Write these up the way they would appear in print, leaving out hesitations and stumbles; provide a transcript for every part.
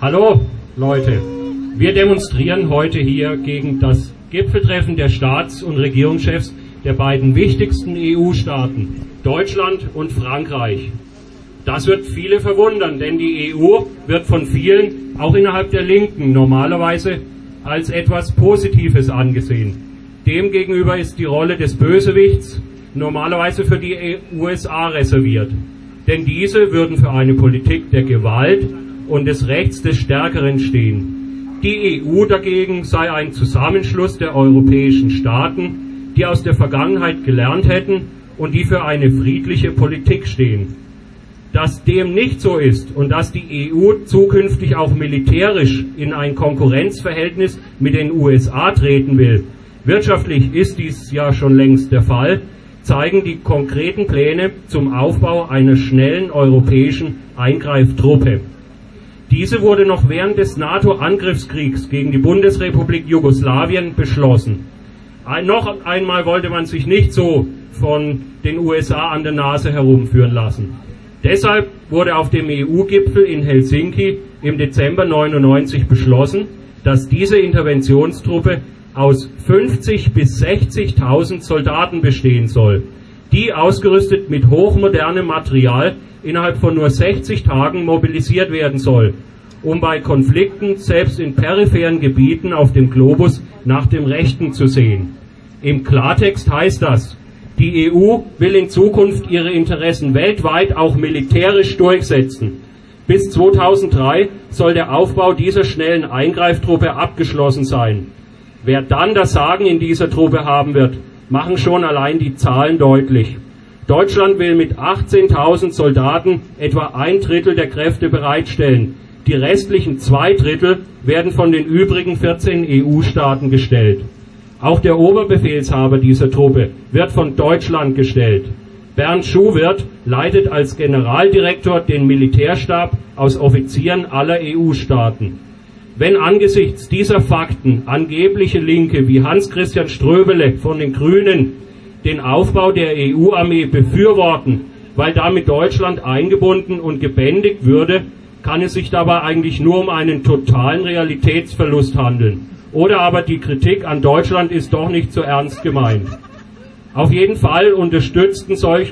Hallo Leute, wir demonstrieren heute hier gegen das Gipfeltreffen der Staats- und Regierungschefs der beiden wichtigsten EU-Staaten, Deutschland und Frankreich. Das wird viele verwundern, denn die EU wird von vielen, auch innerhalb der Linken, normalerweise als etwas Positives angesehen. Demgegenüber ist die Rolle des Bösewichts normalerweise für die USA reserviert. Denn diese würden für eine Politik der Gewalt und des Rechts des Stärkeren stehen. Die EU dagegen sei ein Zusammenschluss der europäischen Staaten, die aus der Vergangenheit gelernt hätten und die für eine friedliche Politik stehen. Dass dem nicht so ist und dass die EU zukünftig auch militärisch in ein Konkurrenzverhältnis mit den USA treten will, wirtschaftlich ist dies ja schon längst der Fall, zeigen die konkreten Pläne zum Aufbau einer schnellen europäischen Eingreiftruppe. Diese wurde noch während des NATO-Angriffskriegs gegen die Bundesrepublik Jugoslawien beschlossen. Noch einmal wollte man sich nicht so von den USA an der Nase herumführen lassen. Deshalb wurde auf dem EU-Gipfel in Helsinki im Dezember 1999 beschlossen, dass diese Interventionstruppe aus 50.000 bis 60.000 Soldaten bestehen soll, die ausgerüstet mit hochmodernem Material innerhalb von nur 60 Tagen mobilisiert werden soll, um bei Konflikten selbst in peripheren Gebieten auf dem Globus nach dem Rechten zu sehen. Im Klartext heißt das, die EU will in Zukunft ihre Interessen weltweit auch militärisch durchsetzen. Bis 2003 soll der Aufbau dieser schnellen Eingreiftruppe abgeschlossen sein. Wer dann das Sagen in dieser Truppe haben wird, machen schon allein die Zahlen deutlich. Deutschland will mit 18.000 Soldaten etwa 1/3 der Kräfte bereitstellen. Die restlichen 2/3 werden von den übrigen 14 EU-Staaten gestellt. Auch der Oberbefehlshaber dieser Truppe wird von Deutschland gestellt. Bernd Schuhwirth leitet als Generaldirektor den Militärstab aus Offizieren aller EU-Staaten. Wenn angesichts dieser Fakten angebliche Linke wie Hans-Christian Ströbele von den Grünen den Aufbau der EU-Armee befürworten, weil damit Deutschland eingebunden und gebändigt würde, kann es sich dabei eigentlich nur um einen totalen Realitätsverlust handeln. Oder aber die Kritik an Deutschland ist doch nicht so ernst gemeint. Auf jeden Fall unterstützen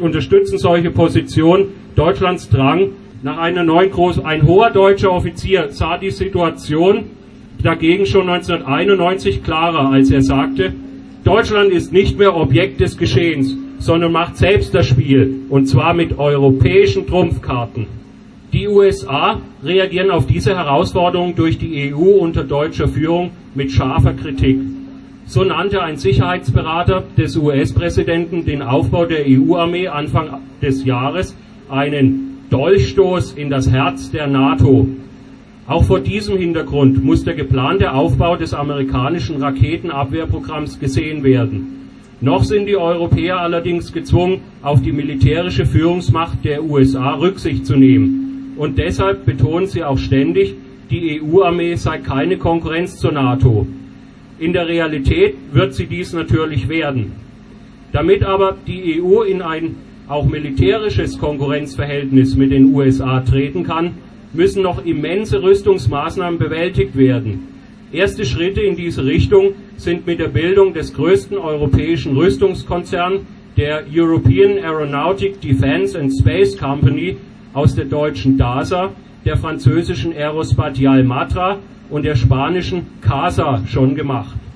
solche Positionen Deutschlands Drang nach einer neuen Ein hoher deutscher Offizier sah die Situation dagegen schon 1991 klarer, als er sagte, Deutschland ist nicht mehr Objekt des Geschehens, sondern macht selbst das Spiel, und zwar mit europäischen Trumpfkarten. Die USA reagieren auf diese Herausforderung durch die EU unter deutscher Führung mit scharfer Kritik. So nannte ein Sicherheitsberater des US-Präsidenten den Aufbau der EU-Armee Anfang des Jahres einen Dolchstoß in das Herz der NATO. Auch vor diesem Hintergrund muss der geplante Aufbau des amerikanischen Raketenabwehrprogramms gesehen werden. Noch sind die Europäer allerdings gezwungen, auf die militärische Führungsmacht der USA Rücksicht zu nehmen. Und deshalb betonen sie auch ständig, die EU-Armee sei keine Konkurrenz zur NATO. In der Realität wird sie dies natürlich werden. Damit aber die EU in ein auch militärisches Konkurrenzverhältnis mit den USA treten kann, müssen noch immense Rüstungsmaßnahmen bewältigt werden. Erste Schritte in diese Richtung sind mit der Bildung des größten europäischen Rüstungskonzerns, der European Aeronautic Defence and Space Company aus der deutschen DASA, der französischen Aerospatiale Matra und der spanischen CASA schon gemacht.